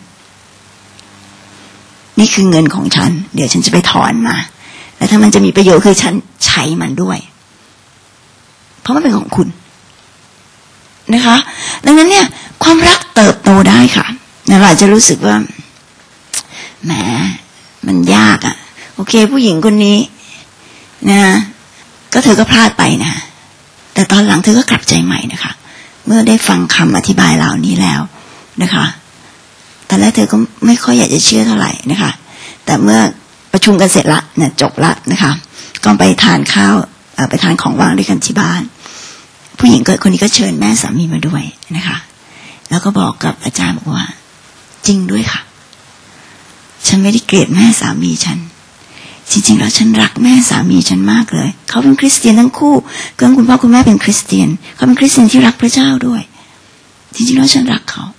A: นี่คือเงินของฉันเดี๋ยวฉันจะไปถอนมาแล้วถ้ามันจะมีประโยชน์คือฉันใช้มันด้วยเพราะมันเป็นของคุณนะคะดังนั้นเนี่ยความรักเติบโตได้ค่ะเราอาจจะรู้สึกว่าแหมมันยากโอเคผู้หญิงคนนี้นะก็เธอก็พลาดไปนะแต่ตอนหลังเธอก็กลับใจใหม่นะคะเมื่อได้ฟังคำอธิบายเหล่านี้แล้วนะคะตอนแรกเธอก็ไม่ค่อยอยากจะเชื่อเท่าไหร่นะคะแต่เมื่อประชุมกันเสร็จละเนี่ยจบละนะคะก็ไปทานข้าวไปทานของว่างด้วยกันที่บ้านผู้หญิงคนนี้ก็เชิญแม่สามีมาด้วยนะคะแล้วก็บอกกับอาจารย์บอกว่าจริงด้วยค่ะฉันไม่ได้เกลียดแม่สามีฉันจริงๆแล้วฉันรักแม่สามีฉันมากเลยเขาเป็นคริสเตียนทั้งคู่ก็คุณพ่อคุณแม่เป็นคริสเตียนเขาเป็นคริสเตียนที่รักพระเจ้าด้วยจริงๆแล้วฉันรักเขา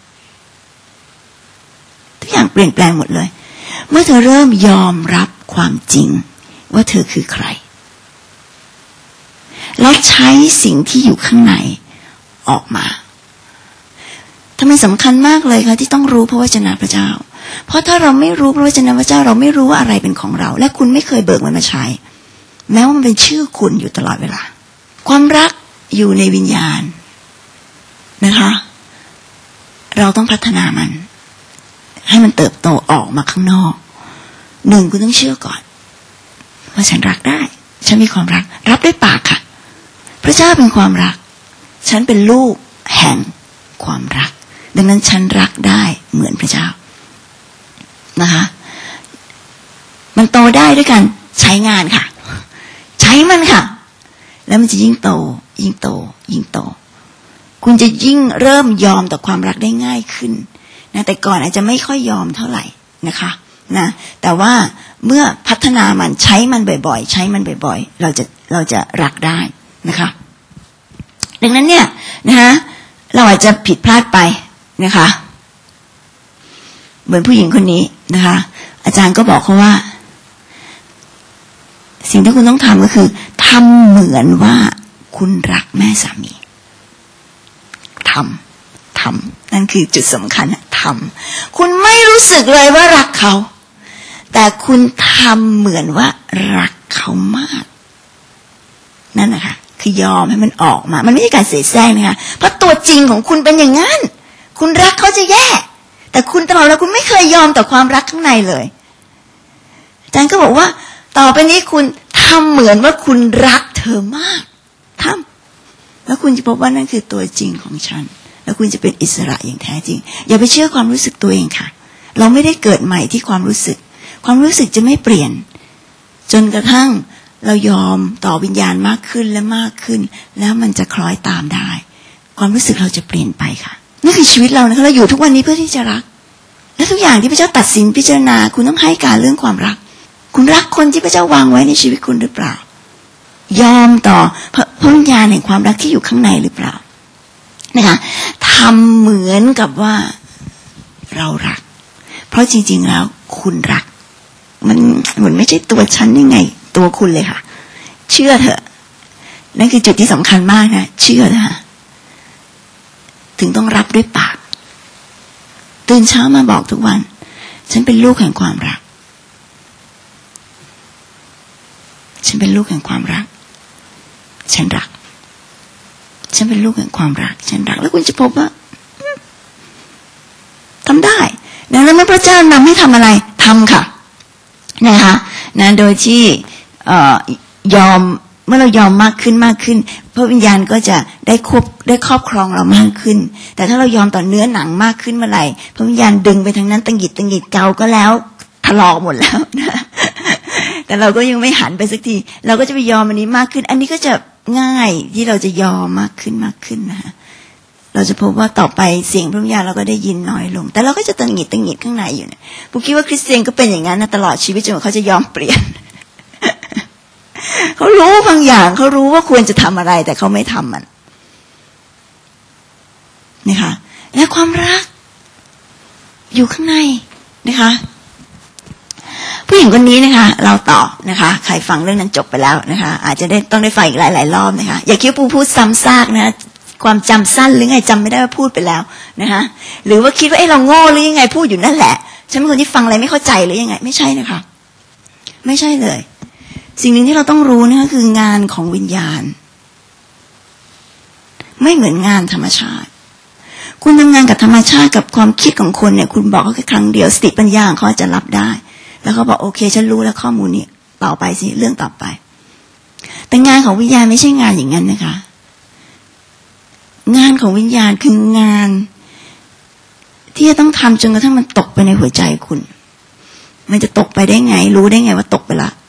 A: ทุกอย่างเปลี่ยนแปลงหมดเลยเมื่อเธอเริ่มยอมรับความจริงว่าเธอคือใครแล้วใช้สิ่งที่อยู่ข้างในออกมาทำไมสำคัญมากเลยคะที่ต้องรู้พระวจนะพระเจ้าเพราะถ้าเราไม่รู้พระวจนะพระเจ้าเราไม่รู้ว่าอะไรเป็นของเราและคุณไม่เคยเบิกมันมาใช้แม้ว่ามันเป็นชื่อคุณอยู่ตลอดเวลาความรักอยู่ในวิญญาณนะคะเราต้องพัฒนามันให้มันเติบโตออกมาข้างนอก1คุณต้องเชื่อก่อนว่าฉันรักได้ฉันมีความรักรับด้วยปากค่ะพระเจ้าเป็นความรักฉันเป็นลูกแห่งความรักดังนั้นฉันรักได้เหมือนพระเจ้านะคะมันโตได้ด้วยกันใช้งานค่ะใช้มันค่ะแล้วมันจะยิ่งโตยิ่งโตยิ่งโตคุณจะยิ่งเริ่มยอมต่อความรักได้ง่ายขึ้นนะแต่ก่อนอาจจะไม่ค่อยยอมเท่าไหร่นะคะนะแต่ว่าเมื่อพัฒนามันใช้มันบ่อยๆใช้มันบ่อยๆเราจะรักได้นะคะดังนั้นเนี่ยนะคะเราอาจจะผิดพลาดไปนะคะเหมือนผู้หญิงคนนี้นะคะอาจารย์ก็บอกเขาว่าสิ่งที่คุณต้องทำก็คือทำเหมือนว่าคุณรักแม่สามีทำนั่นคือจุดสำคัญทำคุณไม่รู้สึกเลยว่ารักเขาแต่คุณทำเหมือนว่ารักเขามากนั่นนะคะคือยอมให้มันออกมามันไม่ใช่การเสแสร้งนะคะเพราะตัวจริงของคุณเป็นอย่างนั้นคุณรักเขาจะแย่แต่คุณตลอดแล้วคุณไม่เคยยอมต่อความรักข้างในเลยอาจารย์ก็บอกว่าต่อไปนี้คุณทำเหมือนว่าคุณรักเธอมากทำแล้วคุณจะพบว่านั่นคือตัวจริงของฉันแล้วคุณจะเป็นอิสระอย่างแท้จริงอย่าไปเชื่อความรู้สึกตัวเองค่ะเราไม่ได้เกิดใหม่ที่ความรู้สึกจะไม่เปลี่ยนจนกระทั่งเรายอมต่อวิญญาณมากขึ้นและมากขึ้นแล้วมันจะคล้อยตามได้ความรู้สึกเราจะเปลี่ยนไปค่ะนี่คือชีวิตเรานะคะเราอยู่ทุกวันนี้เพื่อที่จะรักและทุกอย่างที่พระเจ้าตัดสินพิจารณาคุณต้องให้การเรื่องความรักคุณรักคนที่พระเจ้าวางไว้ในชีวิตคุณหรือเปล่ายอมต่อพระวิญญาณแห่งความรักที่อยู่ข้างในหรือเปล่านะคะทำเหมือนกับว่าเรารักเพราะจริงๆแล้วคุณรักมันเหมือนไม่ใช่ตัวฉันยังไงตัวคุณเลยค่ะเชื่อเถอะนั่นคือจุดที่สำคัญมากนะเชื่อนะคะถึงต้องรับด้วยปากตื่นเช้ามาบอกทุกวันฉันเป็นลูกแห่งความรักฉันเป็นลูกแห่งความรักฉันรักฉันเป็นลูกแห่งความรักฉันรักแล้วคุณจะพบว่าทำได้ดังนั้นเมื่อพระเจ้านำให้ทำอะไรทำค่ะนะคะนะโดยที่ยอมเมื่อเรายอมมากขึ้นพระวิญญาณก็จะได้ครอบครองเรามากขึ้นแต่ถ้าเรายอมต่อเนื้อหนังมากขึ้นเมื่อไหร่พระวิญญาณดึงไปทางนั้นตังหงิดเกาก็แล้วถลอกหมดแล้วนะแต่เราก็ยังไม่หันไปสักทีเราก็จะไปยอมอันนี้มากขึ้นอันนี้ก็จะง่ายที่เราจะยอมมากขึ้นนะคะเราจะพบว่าต่อไปเสียงพระวิญญาณเราก็ได้ยินน้อยลงแต่เราก็จะตังหงิดข้างในอยู่นะผมคิดว่าคริสเตียนก็เป็นอย่างนั้นนะตลอดชีวิตจนเขาจะยอมเปลี่ยน เขารู้บางอย่างเขารู้ว่าควรจะทำอะไรแต่เขาไม่ทำมันนะคะและความรักอยู่ข้างในนะคะผู้หญิงคนนี้นะคะเราต่อนะคะใครฟังเรื่องนั้นจบไปแล้วนะคะอาจจะต้องได้ฟังอีกหลายๆรอบนะคะอย่าคิดว่าพูดซ้ำซากนะความจำสั้นหรือไงจำไม่ได้ว่าพูดไปแล้วนะคะหรือว่าคิดว่าเราโง่หรือยังไงพูดอยู่นั่นแหละฉันเป็นคนที่ฟังอะไรไม่เข้าใจหรือยังไงไม่ใช่นะคะไม่ใช่เลยสิ่งหนึ่งที่เราต้องรู้นะคะคืองานของวิญญาณไม่เหมือนงานธรรมชาติคุณทำงานกับธรรมชาติกับความคิดของคนเนี่ยคุณบอกเขาแค่ครั้งเดียวสติปัญญาของเขาจะรับได้แล้วเขาบอกโอเคฉันรู้แล้วข้อมูลนี้ต่อไปสิเรื่องต่อไปแต่งานของวิญญาณไม่ใช่งานอย่างนั้นนะคะงานของวิญญาณคืองานที่จะต้องทำจนกระทั่งมันตกไปในหัวใจคุณมันจะตกไปได้ไงรู้ได้ไงว่าตกไปละ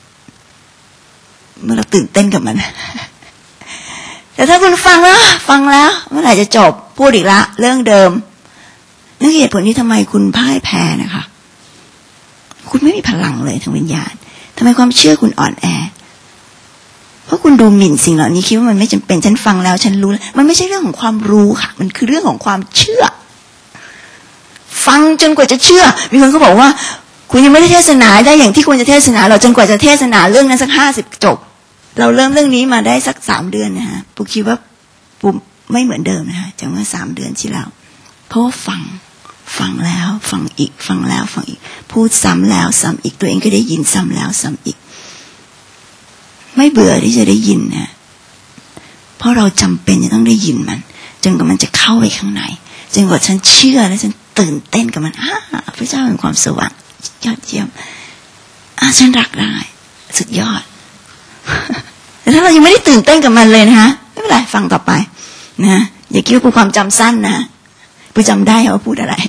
A: เมื่อเราตื่นเต้นกับมันแต่ถ้าคุณฟังแล้วเมื่อไหร่จะจบพูดอีกละเรื่องเดิมนั่นคือเหตุผลที่ทำไมคุณพ่ายแพ้นะคะคุณไม่มีพลังเลยทางวิญญาณทำไมความเชื่อคุณอ่อนแอเพราะคุณดูหมิ่นสิ่งเหล่านี้คิดว่ามันไม่จำเป็นฉันฟังแล้วฉันรู้มันไม่ใช่เรื่องของความรู้ค่ะมันคือเรื่องของความเชื่อฟังจนกว่าจะเชื่อมีคนเขาบอกว่าคุณยังไม่ได้เทศนาได้อย่างที่ควรจะเทศนาเราจนกว่าจะเทศนาเรื่องนั้นสัก50จบเราเริ่มเรื่องนี้มาได้สัก3เดือนนะฮะปุ๊กคิดว่าปุ๊บไม่เหมือนเดิมนะฮะจากเมื่อ3เดือนที่แล้วเพราะว่าฟังแล้วฟังอีกฟังแล้วฟังอีกพูดซ้ำแล้วซ้ำอีกตัวเองก็ได้ยินซ้ำแล้วซ้ำอีกไม่เบื่อที่จะได้ยินนะเพราะเราจำเป็นจะต้องได้ยินมันจนกว่ามันจะเข้าไปข้างในจนกว่าฉันเชื่อและฉันตื่นเต้นกับมันพระเจ้าเป็นความสว่างยอดเยี่ยมฉันรักได้สุดยอดแต่ถ้าเรายังไม่ได้ตื่นเต้นกับมันเลยนะคะไม่เป็นไรฟังต่อไปนะอย่าคิดว่าผู้ความจำสั้นนะผู้จำได้ว่าพูดอะไร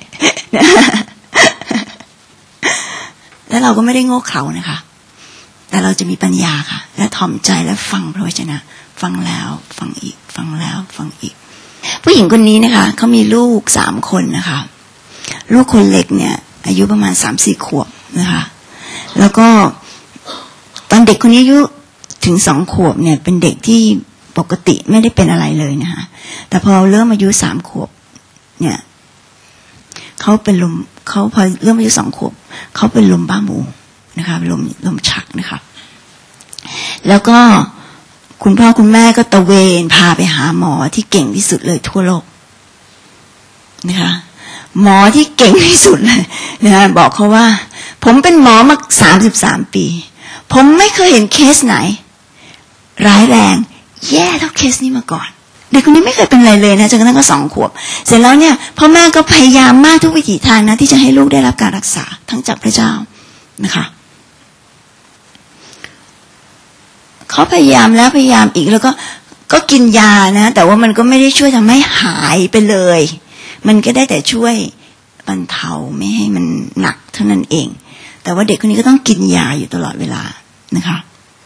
A: แล้วเราก็ไม่ได้โง่เขลานะคะแต่เราจะมีปัญญาค่ะและถ่อมใจและฟังพระวจนะฟังแล้วฟังอีกฟังแล้วฟังอีกผู้หญิงคนนี้นะคะเขามีลูก3คนนะคะลูกคนเล็กเนี่ยอายุประมาณ 3-4 ขวบนะคะแล้วก็ตอนเด็กคนนี้อายุถึง2 ขวบเนี่ยเป็นเด็กที่ปกติไม่ได้เป็นอะไรเลยนะคะแต่พอเริ่มอายุ3 ขวบเนี่ยเขาเป็นลมเขาพอเริ่มอายุ2 ขวบเขาเป็นลมบ้าหมูนะคะเป็นลมชักนะคะแล้วก็คุณพ่อคุณแม่ก็ตะเวนพาไปหาหมอที่เก่งที่สุดเลยทั่วโลกนะคะหมอที่เก่งที่สุดเลยนะคะบอกเขาว่าผมเป็นหมอมา33 ปีผมไม่เคยเห็นเคสไหนร้ายแรงแย่เท่าเคสนี้มาก่อนเด็กคนนี้ไม่เคยเป็นอะไรเลยนะจนกระทั่งก็2 ขวบเสร็จแล้วเนี่ยพ่อแม่ก็พยายามมากทุกวิถีทางนะที่จะให้ลูกได้รับการรักษาทั้งจากพระเจ้านะคะเขาพยายามแล้วพยายามอีกแล้วก็กินยานะแต่ว่ามันก็ไม่ได้ช่วยทำให้หายไปเลยมันก็ได้แต่ช่วยบรรเทาไม่ให้มันหนักเท่านั้นเองแต่ว่าเด็กคนนี้ก็ต้องกินยาอยู่ตลอดเวลานะคะ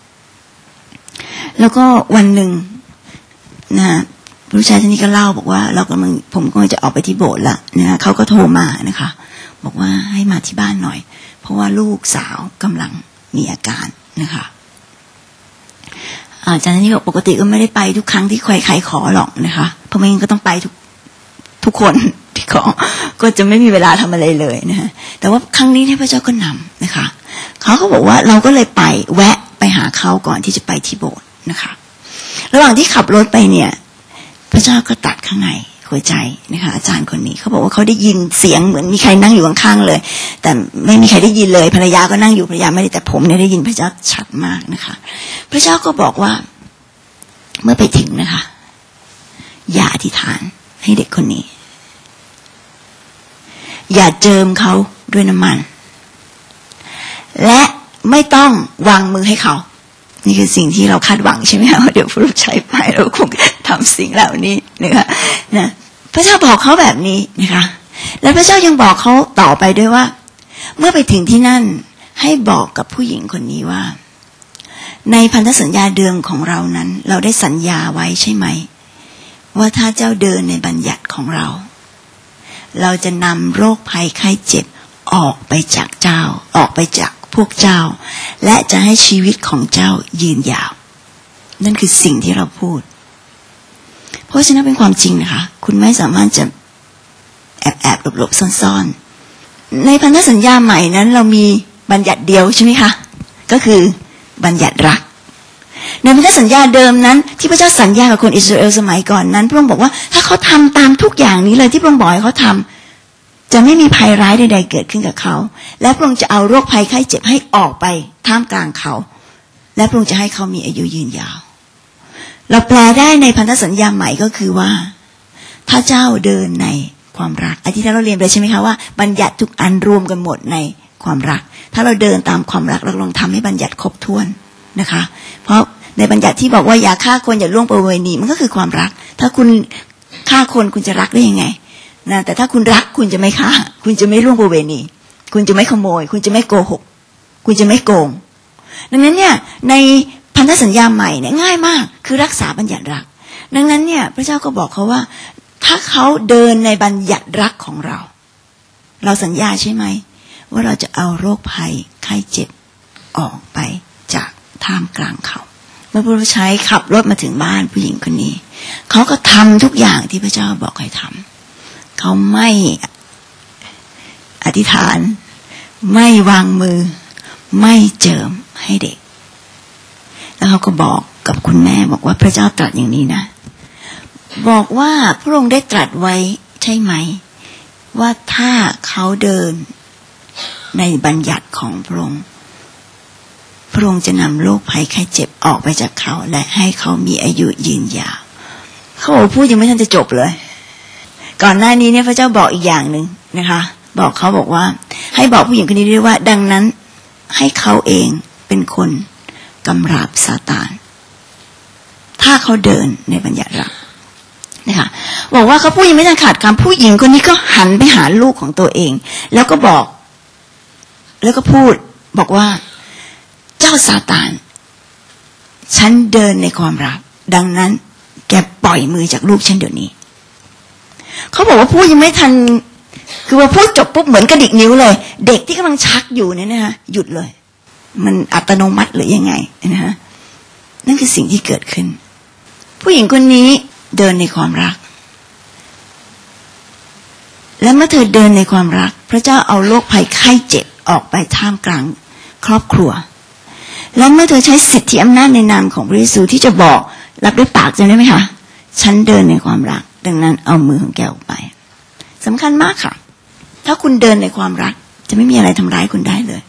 A: แล้วก็วันหนึ่งนะผู้ชายท่านนี้ก็เล่าบอกว่าผมก็จะออกไปที่โบสถ์ละนะเขาก็โทรมานะคะบอกว่าให้มาที่บ้านหน่อยเพราะว่าลูกสาวกำลังมีอาการนะคะอาจารย์นี่บอกปกติก็ไม่ได้ไปทุกครั้งที่ใครขอหรอกนะคะเพราะไม่งั้นก็ต้องไปทุกคนที่ขอก็จะไม่มีเวลาทำอะไรเลยนะคะแต่ว่าครั้งนี้ที่พระเจ้าก็นำนะคะเขาก็บอกว่าเราก็เลยไปแวะไปหาเขาก่อนที่จะไปที่โบสถ์นะคะระหว่างที่ขับรถไปเนี่ยพระเจ้าก็ตัดข้างในหัวใจนะคะอาจารย์คนนี้เขาบอกว่าเขาได้ยินเสียงเหมือนมีใครนั่งอยู่ข้างๆเลยแต่ไม่มีใครได้ยินเลยภรรยาก็นั่งอยู่ภรรยาไม่ได้แต่ผมเนี่ยได้ยินพระเจ้าชัดมากนะคะพระเจ้าก็บอกว่าเมื่อไปถึงนะคะอย่าอธิษฐานให้เด็กคนนี้อย่าเจิมเขาด้วยน้ำมันและไม่ต้องวางมือให้เขานี่คือสิ่งที่เราคาดหวังใช่ไหมคะว่าเดี๋ยวผู้รับใช้ไปเราคงทำสิ่งเหล่านี้นะคะนะพระเจ้าบอกเขาแบบนี้นะคะและพระเจ้ายังบอกเขาต่อไปด้วยว่าเมื่อไปถึงที่นั่นให้บอกกับผู้หญิงคนนี้ว่าในพันธสัญญาเดิมของเรานั้นเราได้สัญญาไว้ใช่ไหมว่าถ้าเจ้าเดินในบัญญัติของเราจะนำโรคภัยไข้เจ็บออกไปจากเจ้าออกไปจากพวกเจ้าและจะให้ชีวิตของเจ้ายืนยาวนั่นคือสิ่งที่เราพูดเพราะะฉะนั้นเป็นความจริงนะคะคุณไม่สามารถจะแอบหลบซ่อนในพันธสัญญาใหม่นั้นเรามีบัญญัติเดียวใช่ไหมคะก็คือบัญญัติรักในพันธสัญญาเดิมนั้นที่พระเจ้าสัญญากับคนอิสราเอลสมัยก่อนนั้นพระองค์บอกว่าถ้าเขาทำตามทุกอย่างนี้เลยที่พระองค์บอกให้เขาทำจะไม่มีภัยร้ายใดๆเกิดขึ้นกับเขาและพระองค์จะเอาโรคภัยไข้เจ็บให้ออกไปท่ามกลางเขาและพระองค์จะให้เขามีอายุยืนยาวเราแปลได้ในพันธสัญญาใหม่ก็คือว่าถ้าเจ้าเดินในความรักอาทิตย์ที่เราเรียนไปใช่ไหมคะว่าบัญญัติทุกอันรวมกันหมดในความรักถ้าเราเดินตามความรักเราลองทำให้บัญญัติครบถ้วนนะคะเพราะในบัญญัติที่บอกว่าอย่าฆ่าคนอย่าล่วงประเวณีมันก็คือความรักถ้าคุณฆ่าคนคุณจะรักได้ยังไงนะแต่ถ้าคุณรักคุณจะไม่ฆ่าคุณจะไม่ล่วงประเวณีคุณจะไม่ขโมยคุณจะไม่โกหกคุณจะไม่โกงดังนั้นเนี่ยในพันธสัญญาใหม่เนี่ยง่ายมากคือรักษาบัญญัติรักดังนั้นเนี่ยพระเจ้าก็บอกเขาว่าถ้าเขาเดินในบัญญัติรักของเราสัญญาใช่ไหมว่าเราจะเอาโรคภัยไข้เจ็บออกไปจากท่ามกลางเขาเมื่อพระผู้ใช้ขับรถมาถึงบ้านผู้หญิงคนนี้เขาก็ทำทุกอย่างที่พระเจ้าบอกให้ทำเขาไม่อธิษฐานไม่วางมือไม่เจิมให้เด็กแล้วเขาก็บอกกับคุณแม่บอกว่าพระเจ้าตรัสอย่างนี้นะบอกว่าพระองค์ได้ตรัสไว้ใช่ไหมว่าถ้าเขาเดินในบัญญัติของพระองค์พระองค์จะนำโรคภัยไข้เจ็บออกไปจากเขาและให้เขามีอายุยืนยาวเขาบอกพูดยังไม่ทันจะจบเลยก่อนหน้านี้เนี่ยพระเจ้าบอกอีกอย่างหนึ่งนะคะบอกเขาบอกว่าให้บอกผู้หญิงคนนี้ด้วยว่าดังนั้นให้เขาเองเป็นคนกำราบซาตานถ้าเขาเดินในบัญญัติรักนะคะบอกว่าเขาพูดยังไม่ทันขาดคำผู้หญิงคนนี้ก็หันไปหาลูกของตัวเองแล้วก็บอกแล้วก็พูดบอกว่าเจ้าซาตานฉันเดินในความรักดังนั้นแกปล่อยมือจากลูกฉันเดี๋ยวนี้เขาบอกว่าพูดยังไม่ทันคือว่าพูดจบปุ๊บเหมือนกระดิกนิ้วเลยเด็กที่กำลังชักอยู่เนี่ยนะคะหยุดเลยมันอัตโนมัติหรือยังไงนะฮะนั่นคือสิ่งที่เกิดขึ้นผู้หญิงคนนี้เดินในความรักและเมื่อเธอเดินในความรักพระเจ้าเอาโรคภัยไข้เจ็บออกไปท่ามกลางครอบครัวและเมื่อเธอใช้สิทธิอำนาจในนามของพระเยซูที่จะบอกรับด้วยปากจำได้ไหมคะฉันเดินในความรักดังนั้นเอามือของแกออกไปสำคัญมากค่ะถ้าคุณเดินในความรักจะไม่มีอะไรทำร้ายคุณได้เลย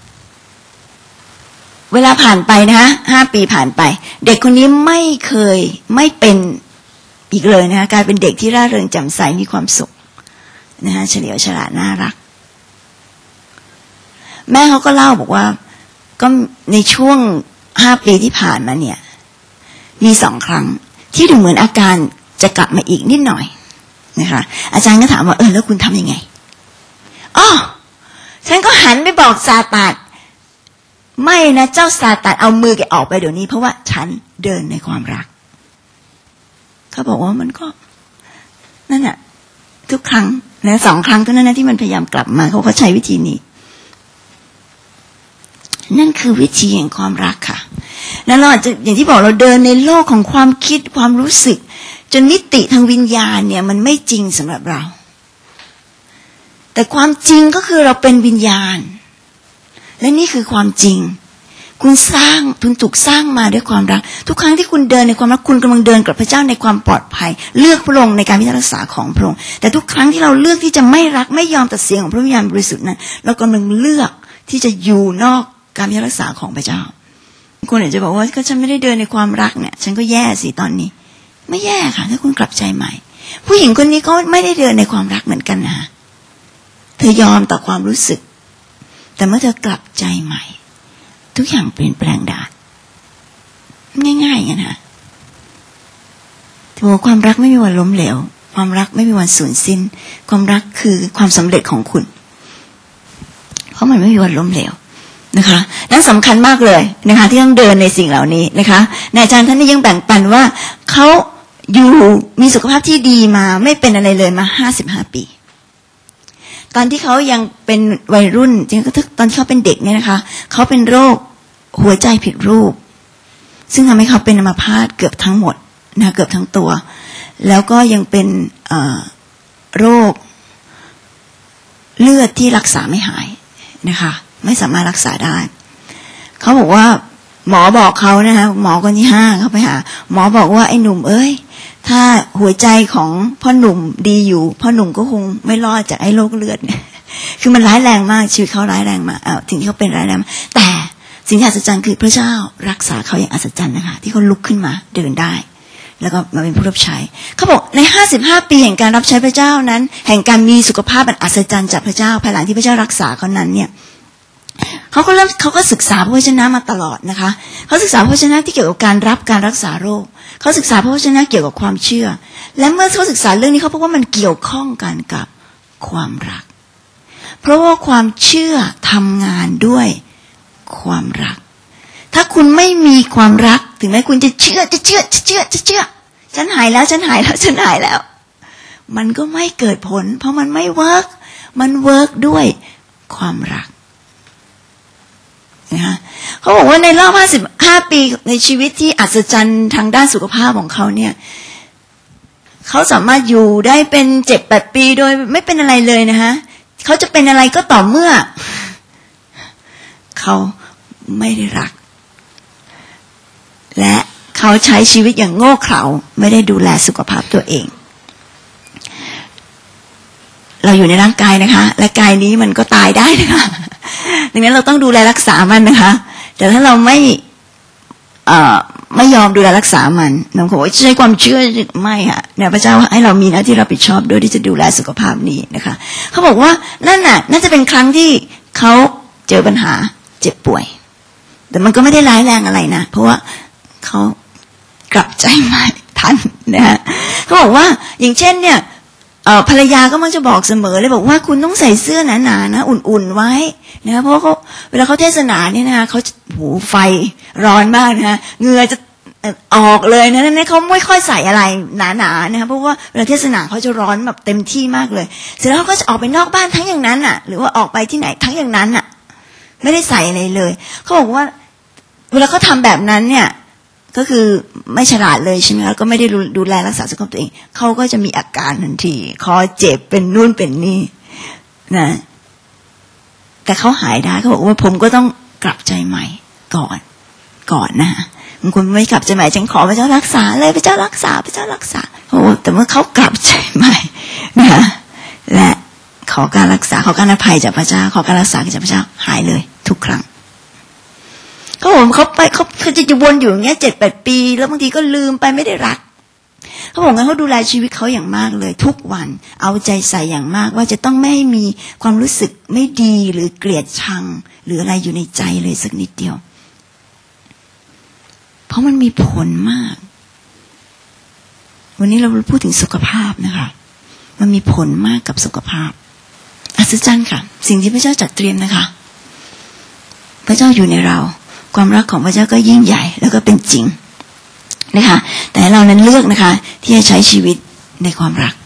A: เวลาผ่านไปนะคะ5 ปีผ่านไปเด็กคนนี้ไม่เคยไม่เป็นอีกเลยนะคะกลายเป็นเด็กที่ร่าเริงแจ่มใสมีความสุขนะคะเฉลียวฉลาดน่ารักแม่เขาก็เล่าบอกว่าก็ในช่วง5 ปีที่ผ่านมาเนี่ยมี2 ครั้งที่ดูเหมือนอาการจะกลับมาอีกนิดหน่อยนะคะอาจารย์ก็ถามว่าแล้วคุณทำยังไงฉันก็หันไปบอกซาตานไม่นะเจ้าซาตานเอามือแกออกไปเดี๋ยวนี้เพราะว่าฉันเดินในความรักเขาบอกว่ามันก็นั่นแหละทุกครั้งนะ2 ครั้งเท่านั้นนะที่มันพยายามกลับมาเขาก็ใช้วิธีนี้นั่นคือวิธีแห่งความรักค่ะแล้วเราอาจจะอย่างที่บอกเราเดินในโลกของความคิดความรู้สึกจนมิติทางวิญญาณเนี่ยมันไม่จริงสำหรับเราแต่ความจริงก็คือเราเป็นวิญญาณและนี่คือความจริงคุณถูกสร้างมาด้วยความรักทุกครั้งที่คุณเดินในความรักคุณกำลังเดินกับพระเจ้าในความปลอดภัยเลือกพระองค์ในการพิทักษ์รักษาของพระองค์แต่ทุกครั้งที่เราเลือกที่จะไม่รักไม่ยอมต่อเสียงของพระวิญญาณบริสุทธิ์นั้นเรากำลังเลือกที่จะอยู่นอกการพิทักษ์รักษาของพระเจ้าคนอาจจะบอกว่าก็ฉันไม่ได้เดินในความรักเนี่ยฉันก็แย่สิตอนนี้ไม่แย่ค่ะถ้าคุณกลับใจใหม่ผู้หญิงคนนี้ก็ไม่ได้เดินในความรักเหมือนกันนะเธอยอมต่อความรู้สึกแต่เมื่อเธอกลับใจใหม่ทุกอย่างเปลี่ยนแปลงได้ง่ายๆกันนะถือว่าความรักไม่มีวันล้มเหลวความรักไม่มีวันสูญสิ้นความรักคือความสำเร็จของคุณเพราะมันไม่มีวันล้มเหลวนะคะนั่นสำคัญมากเลยนะคะที่ต้องเดินในสิ่งเหล่านี้นะคะอาจารย์ท่านนี้ยังแบ่งปันว่าเขาอยู่มีสุขภาพที่ดีมาไม่เป็นอะไรเลยมา55 ปีตอนที่เขายังเป็นวัยรุ่นจริงๆตอนที่เขาเป็นเด็กเนี่ยนะคะเขาเป็นโรคหัวใจผิดรูปซึ่งทำให้เขาเป็นอัมพาตเกือบทั้งหมดนะเกือบทั้งตัวแล้วก็ยังเป็นโรคเลือดที่รักษาไม่หายนะคะไม่สามารถรักษาได้เขาบอกว่าหมอบอกเขานะคะหมอคนที่5เขาไปหาหมอบอกว่าไอ้หนุ่มเอ้ยถ้าหัวใจของพ่อหนุ่มดีอยู่พ่อหนุ่มก็คงไม่รอดจากไอ้โรคเลือดเนี่ยคือมันร้ายแรงมากชีวิตเขาร้ายแรงมากถึงที่เขาเป็นร้ายแรงแต่สิ่งที่อัศจรรย์คือพระเจ้ารักษาเขาอย่างอัศจรรย์นะคะที่เขาลุกขึ้นมาเดินได้แล้วก็มาเป็นผู้รับใช้เขาบอกใน55ปีแห่งการรับใช้พระเจ้านั้นแห่งการมีสุขภาพอันอัศจรรย์จากพระเจ้าภายหลังที่พระเจ้ารักษาเขานั้นเนี่ยเขาก็ศึกษาพระวจนะมาตลอดนะคะเขาศึกษาพระวจนะที่เกี่ยวกับการรับการรักษาโรคเขาศึกษาพระวจนะเกี่ยวกับความเชื่อและเมื่อเขาศึกษาเรื่องนี้เขาพบว่ามันเกี่ยวข้องกันกับความรักเพราะว่าความเชื่อทำงานด้วยความรักถ้าคุณไม่มีความรักถึงแม้คุณจะเชื่อฉันหายแล้วมันก็ไม่เกิดผลเพราะมันไม่เวิร์กมันเวิร์กด้วยความรักนะคะเขาบอกว่าในรอบ55ปีในชีวิตที่อัศจรรย์ทางด้านสุขภาพของเขาเนี่ยเขาสามารถอยู่ได้เป็น 7-8 ปีโดยไม่เป็นอะไรเลยนะคะเขาจะเป็นอะไรก็ต่อเมื่อเขาไม่ได้รักและเขาใช้ชีวิตอย่างโง่เขลาไม่ได้ดูแลสุขภาพตัวเองเราอยู่ในร่างกายนะคะและกายนี้มันก็ตายได้นะคะดังนั้นเราต้องดูแลรักษามันนะคะแต่ถ้าเราไม่ยอมดูแลรักษามันน้องบอกว่าใช้ความเชื่อไม่ค่ะเนี่ยพระเจ้าให้เรามีหน้าที่รับผิดชอบด้วยที่จะดูแลสุขภาพนี้นะคะเขาบอกว่านั่นน่ะน่าจะเป็นครั้งที่เขาเจอปัญหาเจ็บป่วยแต่มันก็ไม่ได้ร้ายแรงอะไรนะเพราะว่าเขากลับใจใหม่ทันนะฮะเขาบอกว่าอย่างเช่นเนี่ยภรรยาก็มักจะบอกเสมอเลยบอกว่าคุณต้องใส่เสื้อหนาๆนะอุ่นๆไว้นะเพราะเขาเวลาเขาเทศนาเนี่ยนะคะเขาไฟร้อนมากนะเหงื่อจะออกเลยนะนั่นเขาไม่ค่อยใส่อะไรหนาๆนะคะเพราะว่าเวลาเทศนาเขาจะร้อนแบบเต็มที่มากเลยเสร็จแล้วเขาก็จะออกไปนอกบ้านทั้งอย่างนั้นน่ะหรือว่าออกไปที่ไหนทั้งอย่างนั้นน่ะไม่ได้ใส่อะไรเลยเขาบอกว่าเวลาเขาทำแบบนั้นเนี่ยก็คือไม่ฉลาดเลยใช่ไหมแล้วก็ไม่ได้ดูแลรักษาสุขภาพตัวเองเขาก็จะมีอาการทันทีคอเจ็บเป็นนู่นเป็นนี่นะแต่เขาหายได้เขาบอกว่าผมก็ต้องกลับใจใหม่ก่อนนะบางคนไม่กลับใจใหม่ฉันขอพระเจ้ารักษาเลยพระเจ้ารักษาโอ้แต่เมื่อเขากลับใจใหม่นะและขอการรักษาขอการอภัยจากพระเจ้าขอการรักษาจากพระเจ้าหายเลยทุกครั้งเขาจะวนอยู่อย่างเงี้ย 7-8 ปีแล้วบางทีก็ลืมไปไม่ได้รักเขาบอกงั้นเขาดูแลชีวิตเขาอย่างมากเลยทุกวันเอาใจใส่อย่างมากว่าจะต้องไม่ให้มีความรู้สึกไม่ดีหรือเกลียดชังหรืออะไรอยู่ในใจเลยสักนิดเดียวเพราะมันมีผลมากวันนี้เราพูดถึงสุขภาพนะคะมันมีผลมากกับสุขภาพอัศจรรย์ค่ะสิ่งที่พระเจ้าจัดเตรียมนะคะพระเจ้าอยู่ในเราความรักของพระเจ้าก็ยิ่งใหญ่แล้วก็เป็นจริงนะคะแต่เรานั้นเลือกนะคะที่จะใช้ชีวิตในความรัก